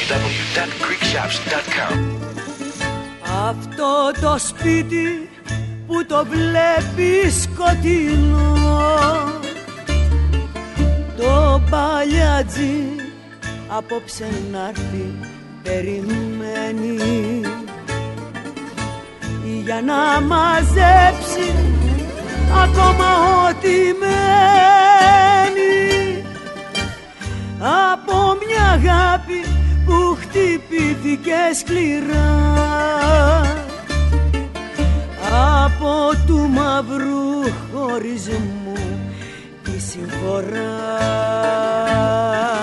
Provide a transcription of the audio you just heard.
www.greekshops.com. Αυτό το σπίτι που το βλέπεις σκοτεινό, το παλιάτζι απόψε να'ρθεί περιμένει για να μαζέψει ακόμα ό,τι μένει από μια αγάπη που χτυπήθηκε σκληρά από του μαύρου χωρισμού τη συμφορά.